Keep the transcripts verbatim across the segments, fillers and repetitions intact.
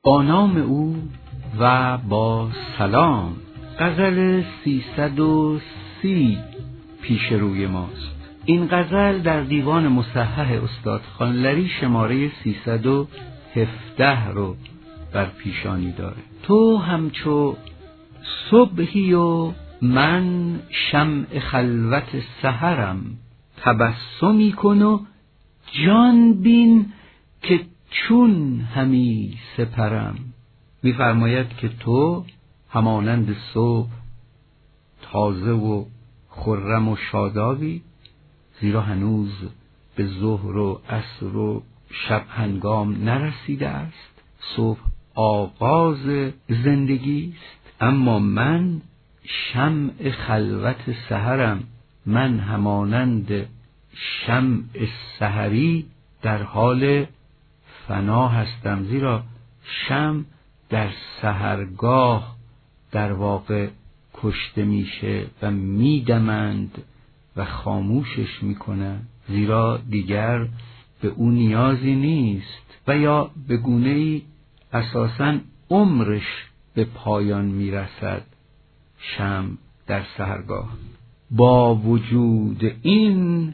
با نام او و با سلام. غزل سیصد و سی پیش روی ماست. این غزل در دیوان مصحح استاد خانلری شماره سیصد و هفده رو بر پیشانی داره. تو همچو صبحی و من شمع خلوت سحرم، تبسمی کن و جان بین که چون همی سپرم. می‌فرماید که تو همانند صبح تازه و خرم و شادابی، زیرا هنوز به ظهر و عصر و شب هنگام نرسیده است. صبح آغاز زندگی است، اما من شمع خلوت سحرم. من همانند شمع سحری در حال فنا هستم، زیرا شمع در سحرگاه در واقع کشته میشه و میدمند و خاموشش میکنند، زیرا دیگر به او نیازی نیست و یا به گونه‌ای اساساً عمرش به پایان میرسد. شمع در سحرگاه. با وجود این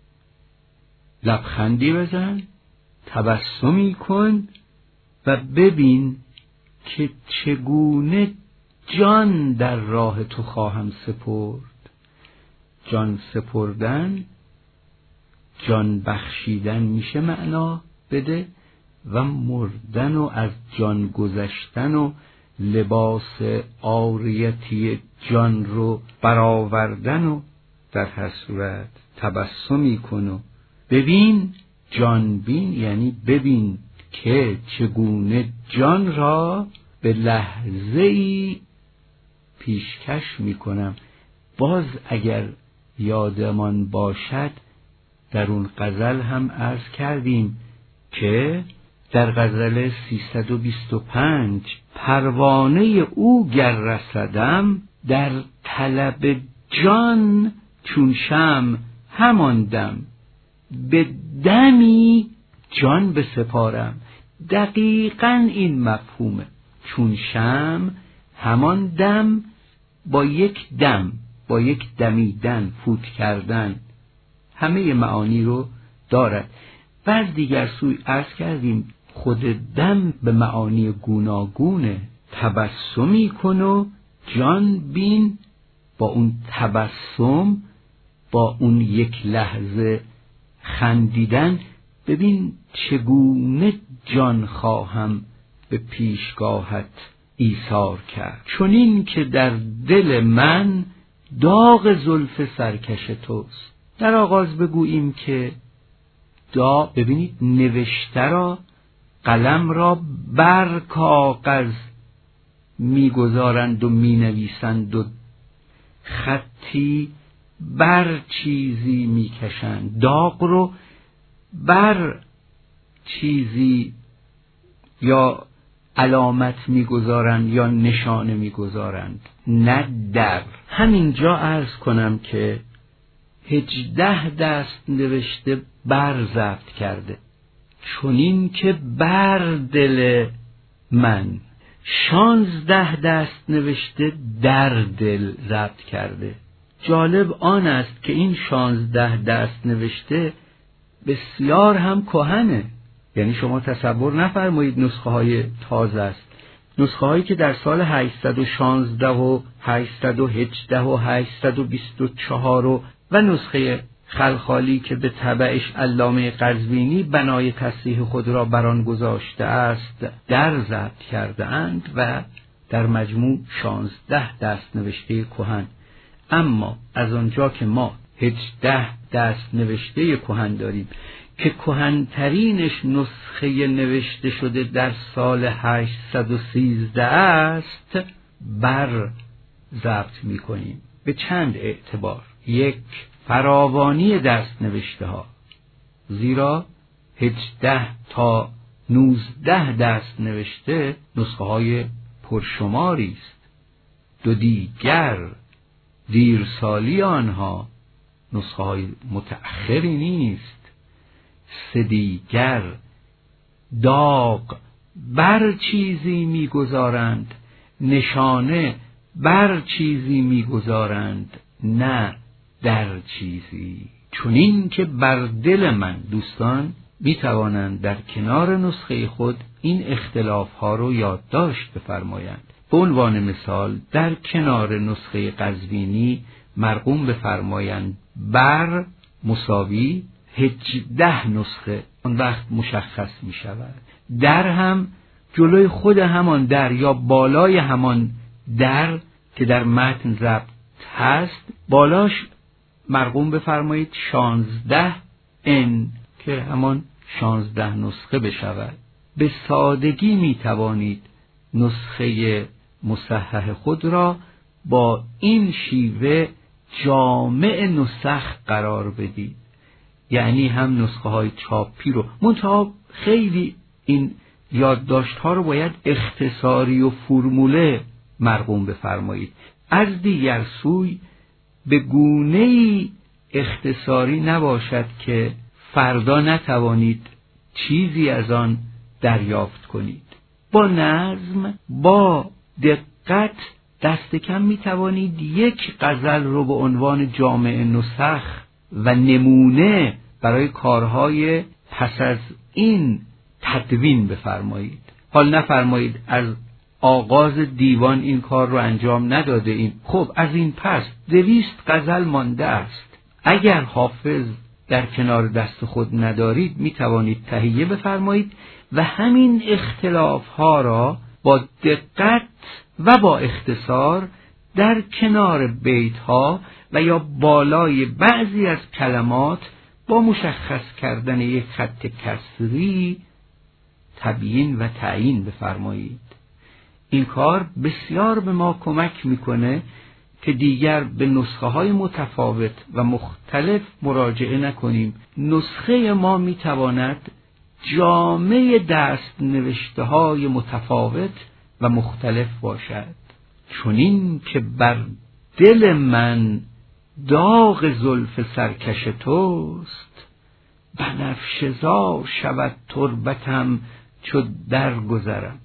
لبخندی بزن، تبسمی کن و ببین که چگونه جان در راه تو خواهم سپرد. جان سپردن، جان بخشیدن میشه معنا بده، و مردن و از جان گذشتن و لباس عاریتی جان رو برآوردن. و در هر صورت تبسمی کن و ببین. جان بین یعنی ببین که چگونه جان را به لحظه‌ای پیشکش میکنم. باز اگر یادمان باشد در اون غزل هم عرض کردیم که در غزل سیصد و بیست و پنج پروانه او گر رسدم، در طلب جان چون شمع همان دم، به دمی جان بسپارم. دقیقاً این مفهومه. چون شمع همان دم، با یک دم، با یک دمیدن، فوت کردن، همه معانی رو دارد. و از دیگر سوی عرض کردیم خود دم به معانی گوناگونه. تبسمی کن و جان بین. با اون تبسم، با اون یک لحظه خندیدن، ببین چگونه جان خواهم به پیشگاهت ایثار کرد. چنین که در دل من داغ زلف سرکش توست. در آغاز بگوییم که دا ببینید نوشته را، قلم را بر کاغذ میگذارند و مینویسند و خطی بر چیزی میکشند. داغ رو بر چیزی یا علامت میگذارند یا نشانه میگذارند، نه در. همینجا عرض کنم که هجده دست نوشته بر ضبط کرده، چنین که بر دل من. شانزده دست نوشته در دل ضبط کرده. جالب آن است که این شانزده دست نوشته بسیار هم کهنه. یعنی شما تصور نفرمایید نسخه های تازه است. نسخه هایی که در سال هشتصد و شانزده و هشتصد و هجده و هشتصد و بیست و چهار و و نسخه خلخالی که به تبعش علامه قزوینی بنای تصحیح خود را بران گذاشته است در ضبط کرده اند و در مجموع شانزده دست نوشته کهن. اما از آنجا که ما هجده دست نوشته کهن داریم که کهن‌ترینش نسخه نوشته شده در سال هشتصد و سیزده است، بر ضبط می‌کنیم به چند اعتبار. یک، فراوانی دست نوشته ها، زیرا هجده تا نوزده دست نوشته نسخه های پرشماری است. دو دیگر دیرسالی آنها نسخه های متأخری نیست. سه دیگر داغ بر چیزی میگذارند، نشانه بر چیزی میگذارند، نه در چیزی. چنین که بر دل من دوستان میتوانند در کنار نسخه خود این اختلاف ها رو یادداشت بفرمایند. به عنوان مثال در کنار نسخه قزوینی مرقوم بفرمایند بر مساوی هجده نسخه، اون وقت مشخص می شود. در هم جلوی خود همان در یا بالای همان در که در متن ضبط هست بالاش مرقوم بفرمایید شانزده ان که همان شانزده نسخه بشود. به سادگی می توانید نسخه مصحح خود را با این شیوه جامع نسخ قرار بدید، یعنی هم نسخه های چاپی رو. منتها خیلی این یادداشت ها رو باید اختصاری و فرموله مرقوم بفرمایید. از دیگر سوی به گونه‌ای اختصاری نباشد که فردا نتوانید چیزی از آن دریافت کنید. با نظم، با دقت دست کم می توانید یک غزل رو به عنوان جامع نسخ و نمونه برای کارهای پس از این تدوین بفرمایید. حال نفرمایید از آغاز دیوان این کار رو انجام نداده ایم، خب از این پس دویست غزل مانده است. اگر حافظ در کنار دست خود ندارید می توانید تهیه بفرمایید و همین اختلاف ها را با دقت و با اختصار در کنار بیت ها و یا بالای بعضی از کلمات با مشخص کردن یک خط کسری تبیین و تعیین بفرمایید. این کار بسیار به ما کمک میکنه که دیگر به نسخه های متفاوت و مختلف مراجعه نکنیم. نسخه ما میتواند جامع دست نوشته های متفاوت و مختلف باشد. چنین که بر دل من داغ زلف سرکش توست، بنفشه‌زار شود تربتم چو درگذرم.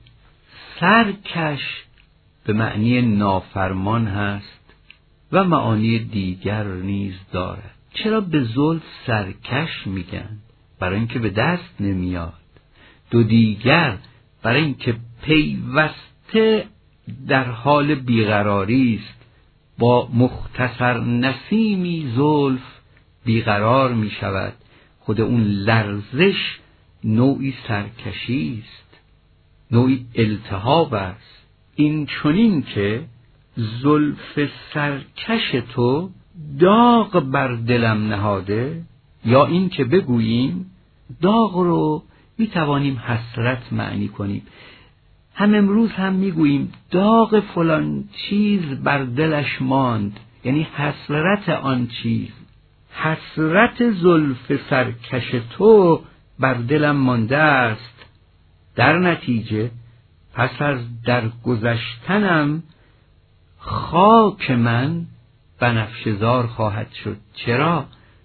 سرکش به معنی نافرمان هست و معانی دیگر نیز دارد. چرا به زلف سرکش میگن؟ برای اینکه به دست نمیاد. دو دیگر برای اینکه پیوسته در حال بیقراری است، با مختصر نسیمی زلف بیقرار می شود. خود اون لرزش نوعی سرکشی است، نوعی التهاب است. این چنین که زلف سرکش تو داغ بر دلم نهاده، یا این که بگوییم داغ رو می توانیم حسرت معنی کنیم. هم امروز هم میگوییم داغ فلان چیز بر دلش ماند، یعنی حسرت آن چیز. حسرت زلف سرکش تو بر دلم مانده است، در نتیجه پس از در گذشتنم خاک من بنفشه‌زار خواهد شد. چرا؟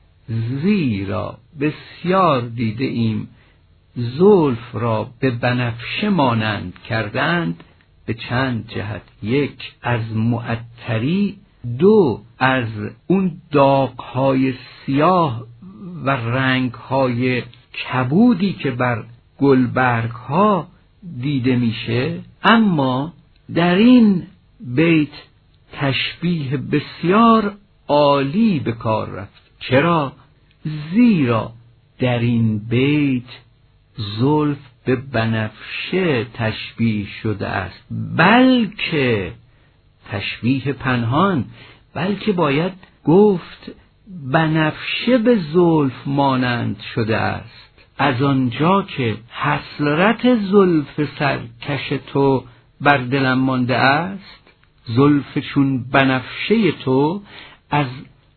زیرا بسیار دیده ایم زلف را به بنفشه مانند کردند به چند جهت: یک، از معطری; دو، از اون داغ‌های سیاه و رنگ‌های کبودی که بر گلبرگ‌ها دیده میشه. اما در این بیت تشبیه بسیار عالی به کار رفت. چرا؟ زیرا در این بیت زلف به بنفشه تشبیه شده است، بلکه تشبیه پنهان، بلکه باید گفت بنفشه به زلف مانند شده است. از آنجا که حسرت زلف سرکش تو بر دلم مانده است، زلف چون بنفشه تو از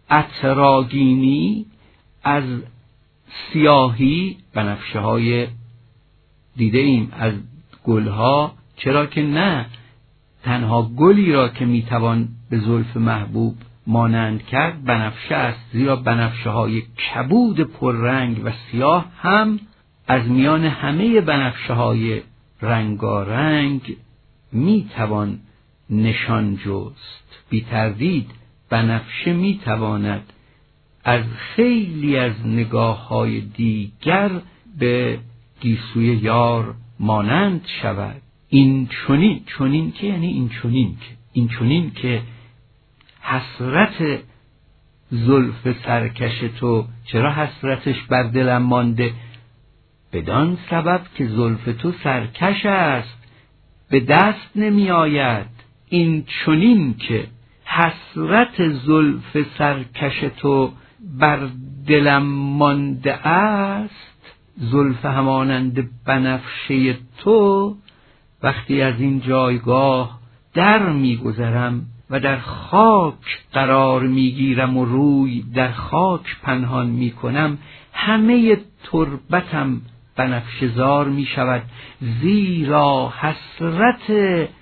عطرآگینی، از سیاهی، بنفشه های دیده ایم از گلها، چرا که نه تنها گلی را که میتوان به زلف محبوب مانند کرد بنفشه است، زیرا بنفشه های کبود پررنگ و سیاه هم از میان همه بنفشه های رنگارنگ می توان نشان جست. بی تردید بنفشه می تواند از خیلی از نگاه های دیگر به گیسوی یار مانند شود. این چنین چنین که یعنی این چنین که این چنین که حسرت زلف سرکش تو، چرا حسرتش بر دلم مانده؟ بدان سبب که زلف تو سرکش است، به دست نمی آید. این چنین که حسرت زلف سرکش تو بر دلم مانده است، زلف همانند بنفشه تو، وقتی از این جایگاه در میگذرم و در خاک قرار میگیرم و روی در خاک پنهان میکنم، همه تربتم بنفشه زار میشود، زیرا حسرت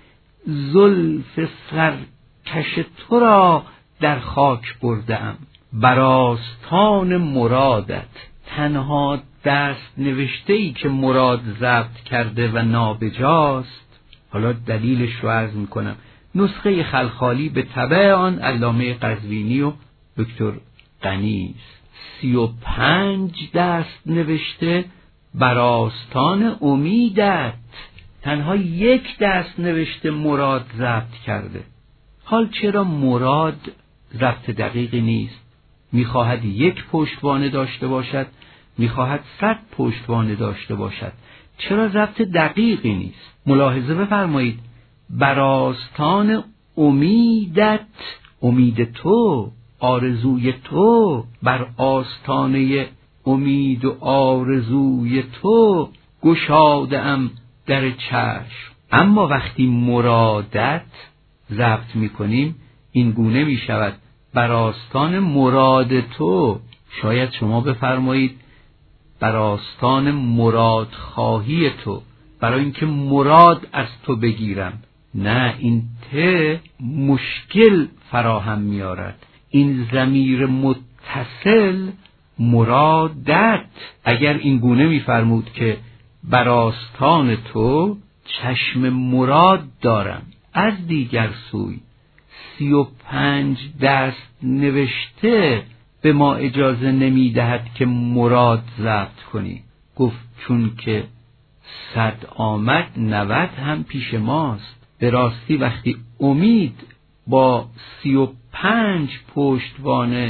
زلف سرکش تو را در خاک بردم. بر آستان مرادت، تنها دست نوشته‌ای که مراد ضبط کرده و نابجاست. حالا دلیلش رو عرض میکنم. نسخه خلخالی به تبع آن علامه قزوینی و دکتر غنی است. سی و پنج دست نوشته بر آستان امیدت، تنها یک دست نوشته مراد ضبط کرده. حال چرا مراد ضبط دقیقی نیست؟ میخواهد یک پشتوانه داشته باشد، میخواهد صد پشتوانه داشته باشد، چرا ضبط دقیقی نیست؟ ملاحظه بفرمایید. بر آستان امیدت، امید تو، آرزوی تو، بر آستانه امید و آرزوی تو گشاده‌ام در چشم. اما وقتی مرادت ضبط میکنیم این گونه میشود بر آستان مراد تو. شاید شما بفرمایید بر آستان مراد خواهی تو، برای اینکه مراد از تو بگیرم. نه، این ته مشکل فراهم میارد. این ضمیر متصل مرادت، اگر این گونه میفرمود که بر آستان تو چشم مراد دارم، از دیگر سوی سی و پنج دست نوشته به ما اجازه نمیدهد که مراد ضبط کنی. گفت چون که صد آمد نود هم پیش ماست. به راستی وقتی امید با سی و پنج پشتوانه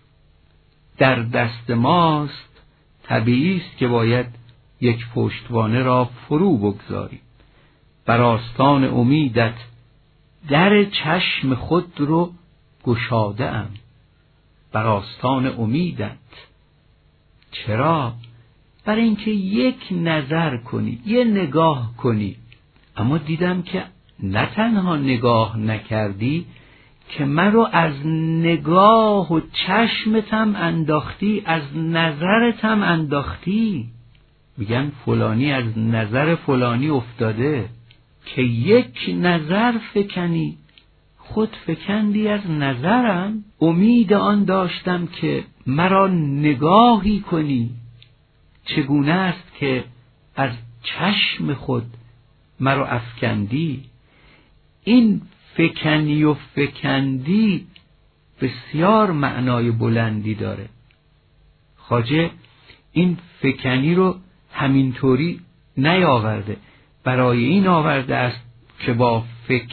در دست ماست، طبیعی است که باید یک پشتوانه را فرو بگذاریم. بر آستان امیدت در چشم خود رو گشاده ام. بر آستان امیدت. چرا؟ برای اینکه یک نظر کنی، یه نگاه کنی. اما دیدم که نه تنها نگاه نکردی، که من رو از نگاه و چشمتم انداختی، از نظرتم انداختی. میگن فلانی از نظر فلانی افتاده. که یک نظر فکنی، خود فکندی از نظرم. امید آن داشتم که مرا نگاهی کنی. چگونه است که از چشم خود مرا افکندی؟ این فکنی و فکندی بسیار معنای بلندی داره. خواجه این فکنی رو همینطوری نیاورده، برای این آورده است که با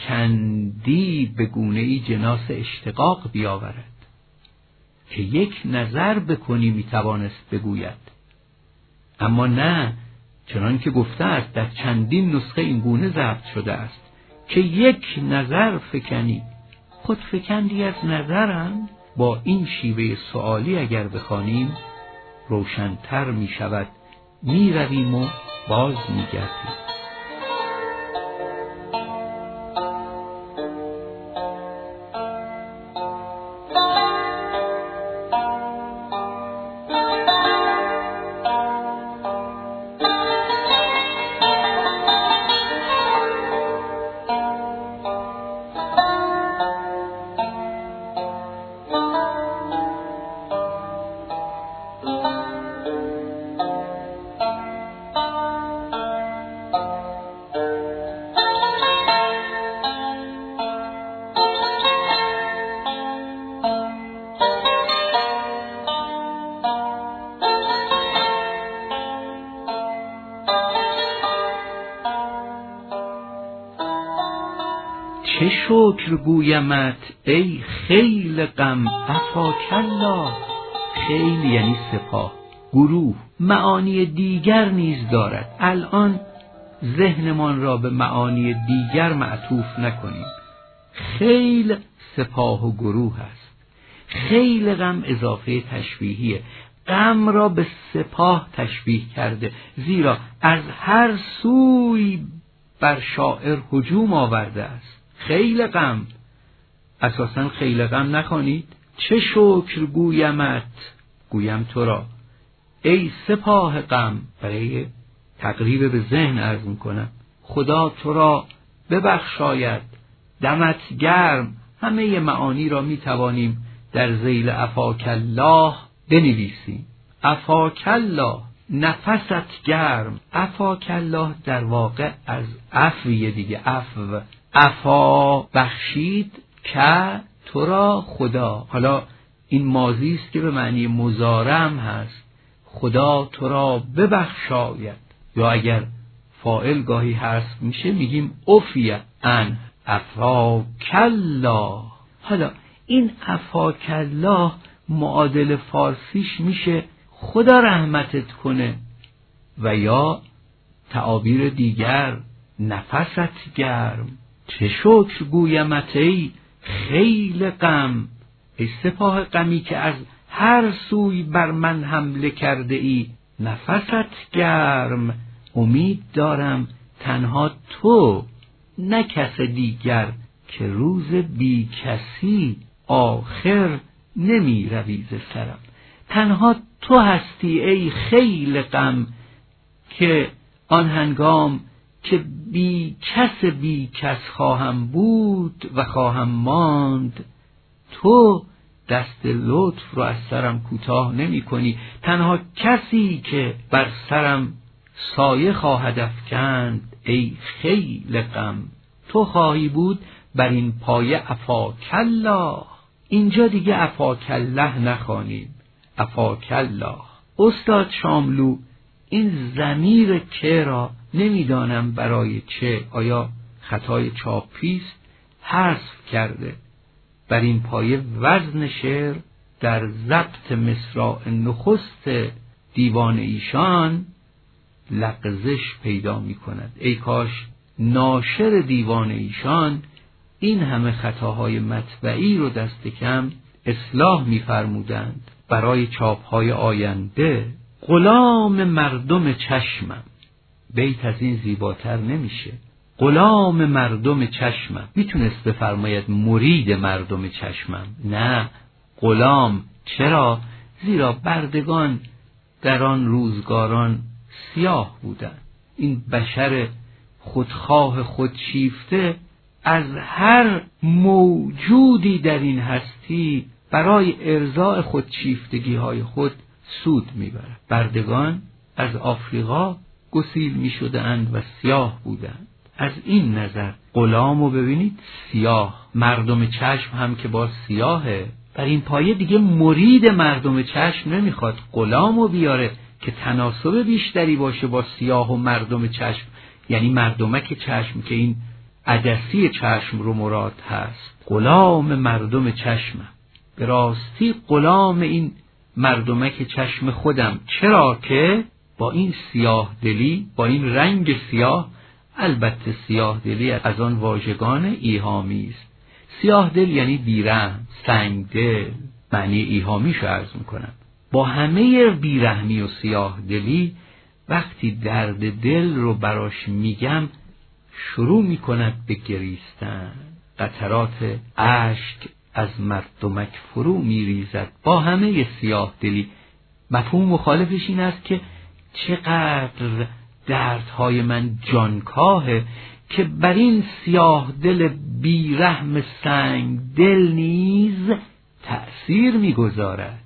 فکندی به گونه‌ای جناس اشتقاق بیاورد. که یک نظر بکنی میتوانست بگوید، اما نه، چنان که گفته است در چندین نسخه این گونه ضبط شده است که یک نظر فکنی، خود فکندی از نظرم. با این شیوه سؤالی اگر بخوانیم روشن‌تر می شود. می رویم و باز می گردیم. چه شکر گویمت ای خیل غم عفاکالله. خیل یعنی سپاه، گروه، معانی دیگر نیز دارد. الان ذهنمان را به معانی دیگر معطوف نکنیم. خیل سپاه و گروه است. خیل غم اضافه تشبیهیه. غم را به سپاه تشبیه کرده، زیرا از هر سوی بر شاعر هجوم آورده است. خیل غم، اساساً خیل غم نخوانید. چه شکر گویمت، گویم تو را، ای سپاه غم، برای تقریب به ذهن عرض میکنم. خدا تو را ببخشاید، دمت گرم. همه معانی را میتوانیم در ذیل عفاکالله بنویسیم. عفاکالله، نفست گرم. عفاکالله در واقع از عفویه دیگه. عفو، عفا بخشید، که تو را خدا. حالا این ماضی است که به معنی مضارع هم هست. خدا تو را ببخشاید. یا اگر فاعل گاهی هست میشه میگیم عفیه ان عفاکالله. حالا این عفاکالله معادل فارسیش میشه خدا رحمتت کنه، و یا تعابیر دیگر نفست گرم. چه شکر گویمت ای خیل غم، ای سپاه غمی که از هر سوی بر من حمله کرده ای. نفست گرم، امید دارم تنها تو، نه کس دیگر، که روز بی کسی آخر نمی روی ز سرم. تنها تو هستی ای خیل غم، که آن هنگام که بی کس بی کس خواهم بود و خواهم ماند، تو دست لطف رو از سرم کوتاه نمی کنی. تنها کسی که بر سرم سایه خواهد افکند ای خیل غم، تو خواهی بود بر این پایه عفاکالله. اینجا دیگه عفاکالله نخوانیم، عفاکالله. استاد شاملو این ضمیر که را نمیدانم برای چه، آیا خطای چاپیست، حذف کرده. بر این پایه وزن شعر در ضبط مصرع نخست دیوان ایشان لغزش پیدا می کند. ای کاش ناشر دیوان ایشان این همه خطاهای مطبعی رو دست کم اصلاح می فرمودند برای چاپهای آینده. غلام مردم چشمم، بیت از این زیباتر نمیشه. غلام مردم چشمم، میتونست بفرماید مرید مردم چشمم، نه غلام. چرا؟ زیرا بردگان در آن روزگاران سیاه بودند. این بشر خودخواه خودشیفته از هر موجودی در این هستی برای ارضاء خودشیفتگی های خود سود میبرد. بردگان از آفریقا گسیل میشدند و سیاه بودند. از این نظر غلامو ببینید سیاه، مردم چشم هم که با سیاهه. بر این پایه دیگه مرید مردم چشم نمیخواد، غلامو بیاره که تناسب بیشتری باشه با سیاه و مردم چشم، یعنی مردمک چشم که این عدسی چشم رو مراد هست. غلام مردم چشمم، به راستی غلام این مردمک چشم خودم. چرا که با این سیاه دلی، با این رنگ سیاه، البته سیاه دلی از آن واژگان ایهامی است. سیاه دل یعنی بیرحم، سنگ دل، معنی ایهامیشو عرض میکنم. با همه بیرحمی و سیاه دلی وقتی درد دل رو براش میگم شروع میکند به گریستن، قطرات اشک از مردمک فرو میریزد. با همه سیاه دلی مفهوم مخالفش این است که چقدر دردهای من جانکاهه که بر این سیاه دل بیرحم سنگ دل نیز تأثیر میگذارد.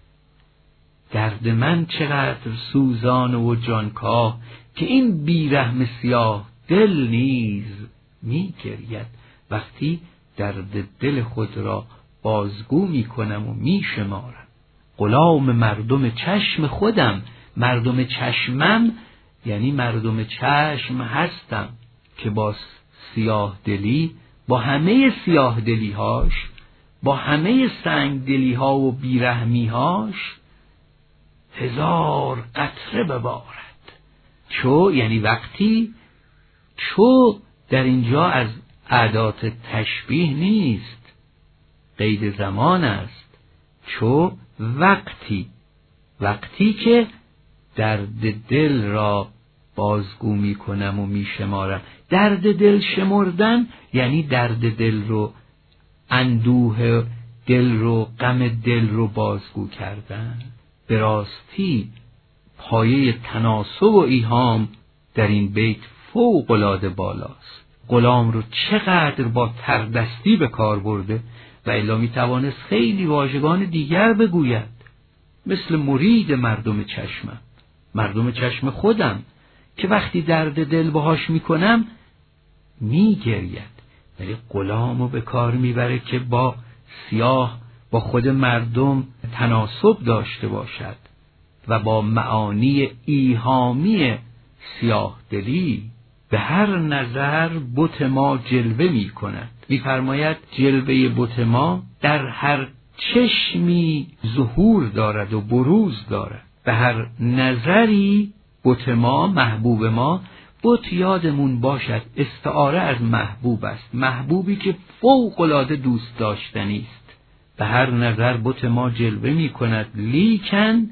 درد من چقدر سوزان و جانکاه که این بیرحم سیاه دل نیز میگرید وقتی درد دل خود را بازگو میکنم و میشمارم. غلام مردم چشم خودم، مردم چشمم یعنی مردم چشم هستم که با سیاه دلی با همه سیاه دلیهاش، با همه سنگ دلیها و بیرحمیهاش هزار قطره ببارد. چو یعنی وقتی، چو در اینجا از ادات تشبیه نیست، قید زمان است. چو وقتی، وقتی که درد دل را بازگو می کنم و می شمارم. درد دل شمردن یعنی درد دل رو، اندوه دل رو، غم دل رو بازگو کردن. به راستی پایه تناسب و ایهام در این بیت فوق العاده بالاست. غلام رو چقدر با تردستی به کار برده و الا می توانست خیلی واژگان دیگر بگوید، مثل مرید مردم چشمم، مردم چشم خودم که وقتی درد دل باهاش میکنم میگرید. ولی غلامو به کار میبره که با سیاه، با خود مردم تناسب داشته باشد و با معانی ایهامی سیاه دلی. به هر نظر بت ما جلوه می کند. می فرماید جلوه بت ما در هر چشمی ظهور دارد و بروز دارد. به هر نظری بت ما، محبوب ما، بت یادمون باشد استعاره از محبوب است، محبوبی که فوق العاده دوست داشتنی است. به هر نظر بت ما جلوه می کند، لیکن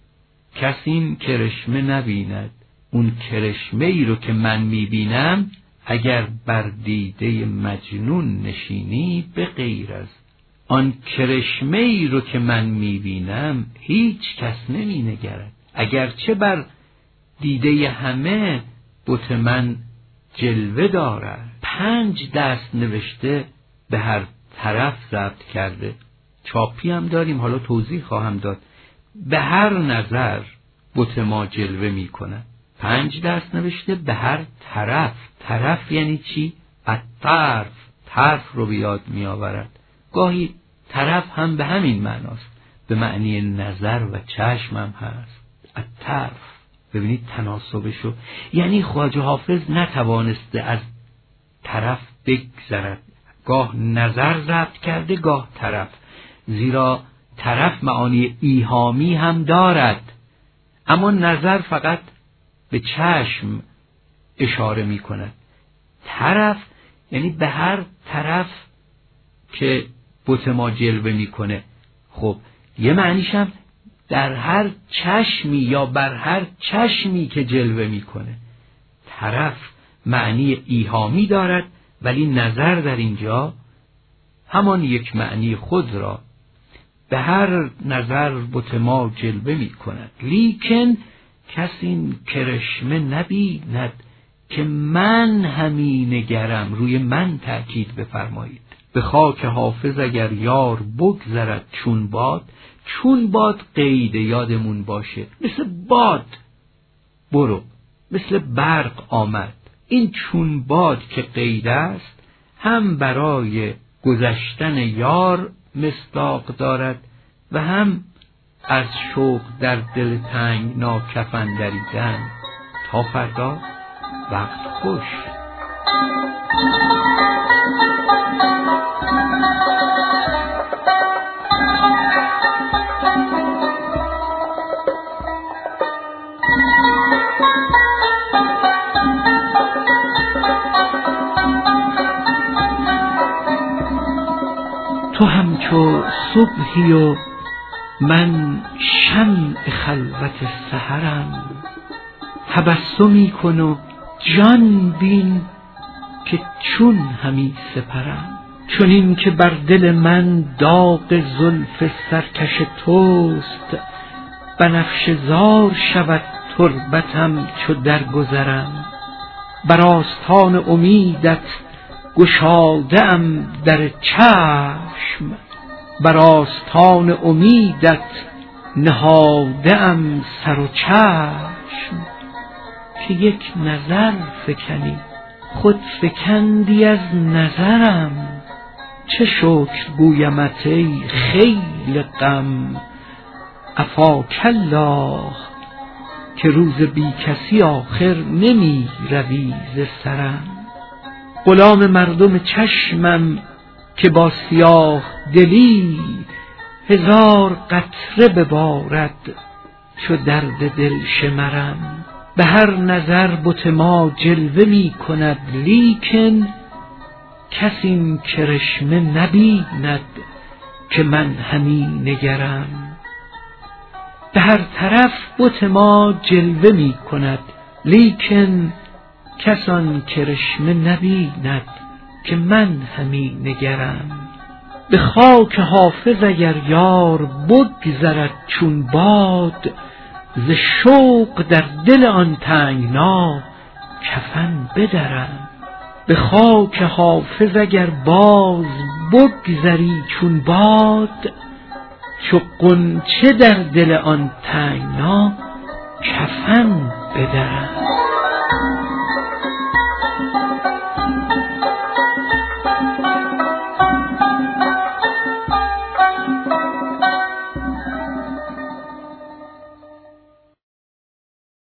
کسی این کرشمه نبیند. اون کرشمه ای رو که من میبینم اگر بر دیده مجنون نشینی، به غیر از آن کرشمه ای رو که من میبینم هیچ کس نمی نگرد. اگرچه بر دیده همه بت من جلوه دارد. پنج دست نوشته به هر طرف ضبط کرده، چاپی هم داریم، حالا توضیح خواهم داد. به هر نظر بت ما جلوه می کند. پنج دست نوشته به هر طرف. طرف یعنی چی؟ الطرف، طرف رو بیاد می آورد. گاهی طرف هم به همین معناست، به معنی نظر و چشم هم هست. الطرف، ببینید تناسبشو، یعنی خواجه حافظ نتوانسته از طرف بگذرد، گاه نظر ضبط کرده گاه طرف، زیرا طرف معانی ایهامی هم دارد، اما نظر فقط به چشم اشاره می کند. طرف یعنی به هر طرف که بت ما جلوه می کنه. خب یه معنیش هم در هر چشمی یا بر هر چشمی که جلوه می کنه. طرف معنی ایهامی دارد، ولی نظر در اینجا همان یک معنی خود را به هر نظر بت ما جلوه می کند، لیکن کسی کرشمه نبیند که من همی نگرم. روی من تأکید بفرمایید. به خاک حافظ اگر یار بگذرد چون باد. چون باد قید یادمون باشه، مثل باد برو، مثل برق آمد. این چون باد که قید است هم برای گذشتن یار مصداق دارد و هم از شوق در دل تنگ ناکفن دریدن. تا فردا، وقت خوش. تو همچو صبحی و من شمع خلوت سحرم، تبسمی کن و جان بین که چون همی سپرم. چنین که بر دل من داغ زلف سرکش توست، بنفشه زار شود تربتم چو درگذرم. بر آستان امیدت گشاده ام در چشم، بر آستان امیدت نهاده ام سر و چشم. که یک نظر فکنی خود فکندی از نظرم، چه شکر گویمت ای خیل غم عفاک الله، که روز بی کسی آخر نمی روی ز سرم. غلام مردم چشمم که با سیاه دلی هزار قطره ببارد چو درد دل شمرم. به هر نظر بت ما جلوه می کند لیکن کس این کرشمه نبیند که من همی نگرم. به هر طرف بت ما جلوه می کند لیکن کس آن کرشمه نبیند که من همی نگرم. به خاک حافظ اگر یار بگذرد چون باد ز شوق در دل آن تنگنا کفن بدرم. به خاک حافظ اگر باز بگذری چون باد چو غنچه در دل آن تنگنا کفن بدرم.